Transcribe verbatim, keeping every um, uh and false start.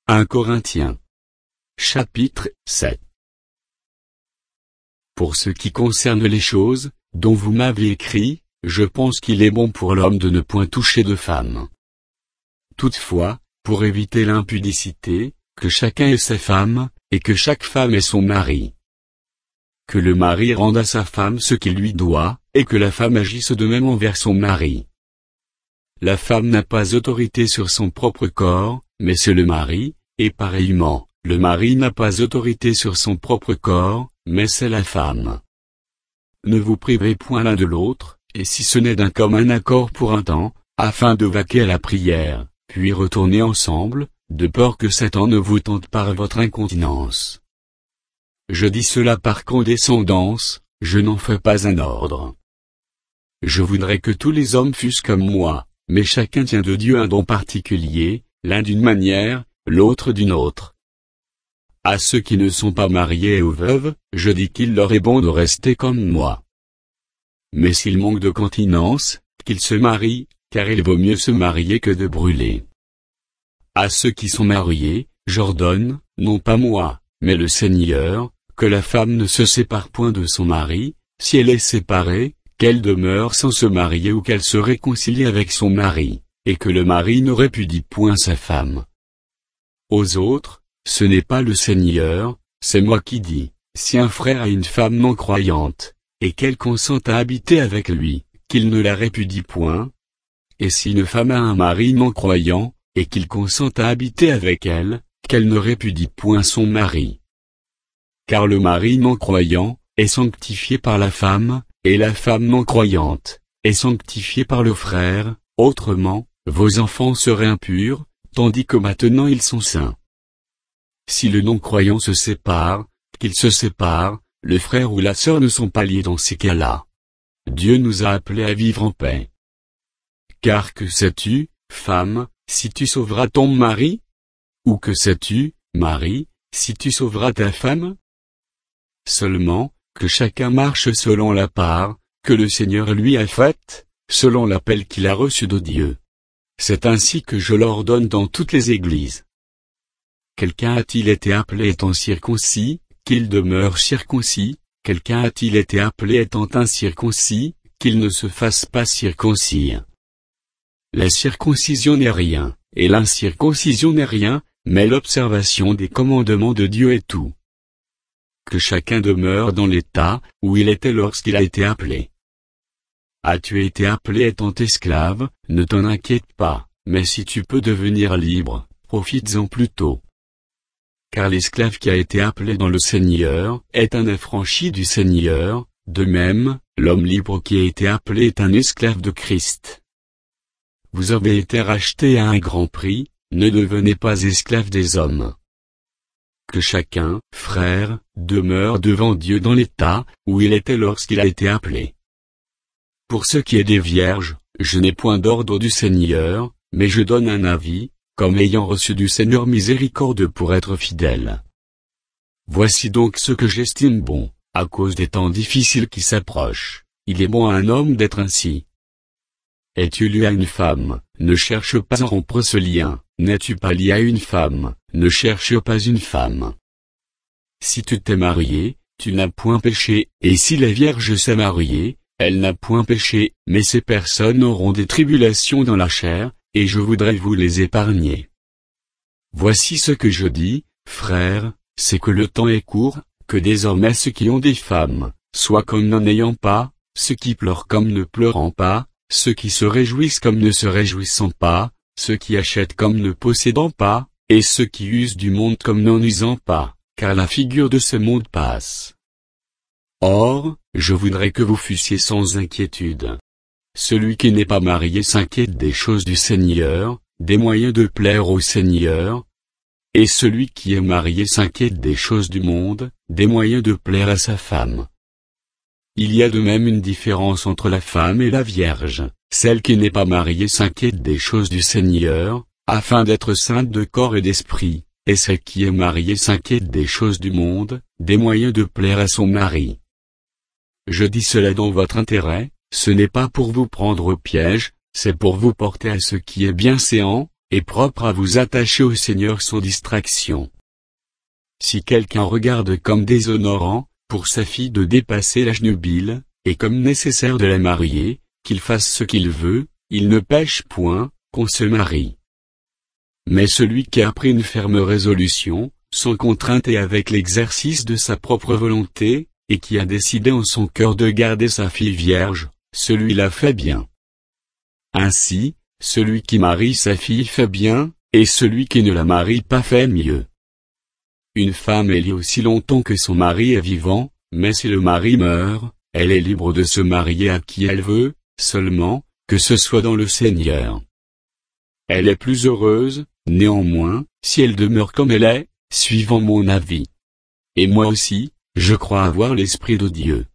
un Corinthiens. Chapitre sept. Pour ce qui concerne les choses, dont vous m'avez écrit, je pense qu'il est bon pour l'homme de ne point toucher de femme. Toutefois, pour éviter l'impudicité, que chacun ait sa femme, et que chaque femme ait son mari. Que le mari rende à sa femme ce qu'il lui doit, et que la femme agisse de même envers son mari. La femme n'a pas autorité sur son propre corps, mais c'est le mari, et pareillement, le mari n'a pas autorité sur son propre corps, mais c'est la femme. Ne vous privez point l'un de l'autre, et si ce n'est d'un commun accord pour un temps, afin de vaquer à la prière, puis retourner ensemble, de peur que Satan ne vous tente par votre incontinence. Je dis cela par condescendance, je n'en fais pas un ordre. Je voudrais que tous les hommes fussent comme moi, mais chacun tient de Dieu un don particulier, l'un d'une manière, l'autre d'une autre. À ceux qui ne sont pas mariés et aux veuves, je dis qu'il leur est bon de rester comme moi. Mais s'ils manquent de continence, qu'ils se marient, car il vaut mieux se marier que de brûler. À ceux qui sont mariés, j'ordonne, non pas moi, mais le Seigneur, que la femme ne se sépare point de son mari, si elle est séparée, qu'elle demeure sans se marier ou qu'elle se réconcilie avec son mari, et que le mari ne répudie point sa femme. Aux autres, ce n'est pas le Seigneur, c'est moi qui dis, si un frère a une femme non croyante, et qu'elle consent à habiter avec lui, qu'il ne la répudie point. Et si une femme a un mari non croyant, et qu'il consent à habiter avec elle, qu'elle ne répudie point son mari. Car le mari non croyant, est sanctifié par la femme, et la femme non croyante, est sanctifiée par le frère, autrement, vos enfants seraient impurs, tandis que maintenant ils sont saints. Si le non-croyant se sépare, qu'il se sépare, le frère ou la sœur ne sont pas liés dans ces cas-là. Dieu nous a appelés à vivre en paix. Car que sais-tu, femme, si tu sauveras ton mari? Ou que sais-tu, mari, si tu sauveras ta femme? Seulement, que chacun marche selon la part, que le Seigneur lui a faite, selon l'appel qu'il a reçu de Dieu. C'est ainsi que je l'ordonne dans toutes les églises. Quelqu'un a-t-il été appelé étant circoncis, qu'il demeure circoncis? Quelqu'un a-t-il été appelé étant incirconcis, qu'il ne se fasse pas circoncire? La circoncision n'est rien, et l'incirconcision n'est rien, mais l'observation des commandements de Dieu est tout. Que chacun demeure dans l'état où il était lorsqu'il a été appelé. As-tu été appelé étant esclave, ne t'en inquiète pas, mais si tu peux devenir libre, profites-en plutôt. Car l'esclave qui a été appelé dans le Seigneur, est un affranchi du Seigneur, de même, l'homme libre qui a été appelé est un esclave de Christ. Vous avez été rachetés à un grand prix, ne devenez pas esclaves des hommes. Que chacun, frère, demeure devant Dieu dans l'état où il était lorsqu'il a été appelé. Pour ce qui est des vierges, je n'ai point d'ordre du Seigneur, mais je donne un avis, comme ayant reçu du Seigneur miséricorde pour être fidèle. Voici donc ce que j'estime bon, à cause des temps difficiles qui s'approchent, il est bon à un homme d'être ainsi. Es-tu lié à une femme, ne cherche pas à rompre ce lien, n'es-tu pas lié à une femme, ne cherche pas une femme. Si tu t'es marié, tu n'as point péché, et si la Vierge s'est mariée, elle n'a point péché, mais ces personnes auront des tribulations dans la chair, et je voudrais vous les épargner. Voici ce que je dis, frères, c'est que le temps est court, que désormais ceux qui ont des femmes, soient comme n'en ayant pas, ceux qui pleurent comme ne pleurant pas, ceux qui se réjouissent comme ne se réjouissant pas, ceux qui achètent comme ne possédant pas, et ceux qui usent du monde comme n'en usant pas, car la figure de ce monde passe. Or, je voudrais que vous fussiez sans inquiétude. Celui qui n'est pas marié s'inquiète des choses du Seigneur, des moyens de plaire au Seigneur. Et celui qui est marié s'inquiète des choses du monde, des moyens de plaire à sa femme. Il y a de même une différence entre la femme et la Vierge. Celle qui n'est pas mariée s'inquiète des choses du Seigneur, afin d'être sainte de corps et d'esprit, et celle qui est mariée s'inquiète des choses du monde, des moyens de plaire à son mari. Je dis cela dans votre intérêt, ce n'est pas pour vous prendre au piège, c'est pour vous porter à ce qui est bienséant, est propre à vous attacher au Seigneur sans distraction. Si quelqu'un regarde comme déshonorant, pour sa fille de dépasser l'âge nubile, et comme nécessaire de la marier, qu'il fasse ce qu'il veut, il ne pêche point, qu'on se marie. Mais celui qui a pris une ferme résolution, sans contrainte et avec l'exercice de sa propre volonté, et qui a décidé en son cœur de garder sa fille vierge, celui-là fait bien. Ainsi, celui qui marie sa fille fait bien, et celui qui ne la marie pas fait mieux. Une femme est liée aussi longtemps que son mari est vivant, mais si le mari meurt, elle est libre de se marier à qui elle veut, seulement, que ce soit dans le Seigneur. Elle est plus heureuse, néanmoins, si elle demeure comme elle est, suivant mon avis. Et moi aussi, je crois avoir l'Esprit de Dieu.